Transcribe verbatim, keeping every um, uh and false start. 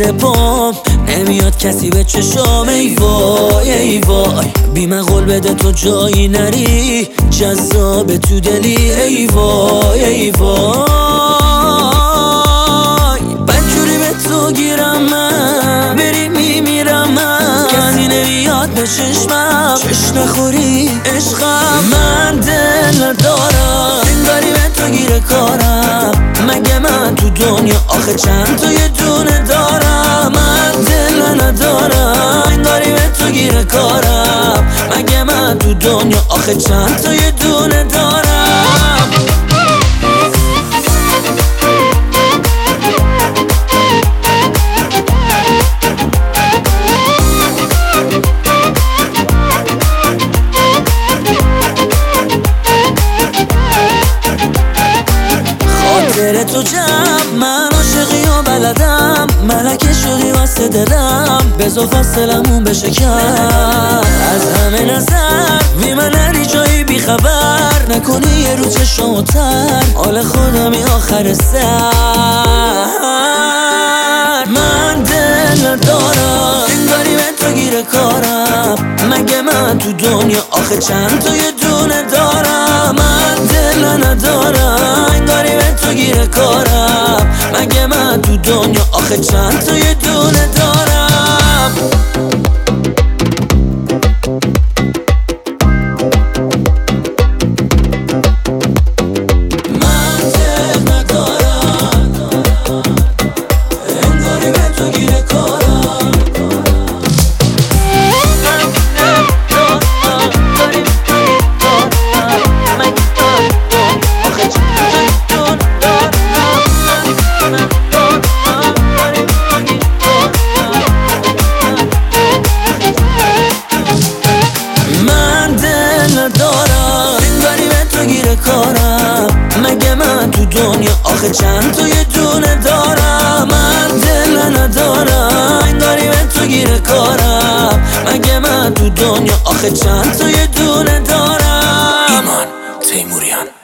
زیر پام نمیاد کسی به چشام. ای وای ای وای بی من قول بده تو جایی نری، جذاب تو دلی. ای وای ای وای بدجوری به تو گیرم من، بری میمیرم من، کسی نمیاد به چشمم، چش نخوری عشقم. من دل ندارم انگاری به تو گیر کارم، مگه من تو دنیا آخه چند تا یه دونه دارم. من دل ندارم انگاری به تو گیر کارم، مگه من تو دنیا آخه چند تا یه دونه دارم. خاطر تو جمع من عاشقی و بلدم، ملکه شدی واسه دلم، بزا فاصلمون بشه کم. از همه نظر بی من نری جایی بی خبر، نکنی یه رو چشم و تر، حال خودمی آخر سر. من دل ندارم انگاری به تو گیر کارم، مگه من تو دنیا آخه چند تا یه دونه دارم. من دل ندارم انگاری به تو گیر کارم، مگه من تو دنیا آخه چند تا یه دونه دارم. من دل ندارم انگاری به تو گیر کارم، کارم، مگه من تو دنیا آخه چند تا یه دونه دارم. من دل ندارم انگاری به تو گیر کارم، مگه من تو دنیا آخه چند تا یه دونه دارم. ایمان تیموریان.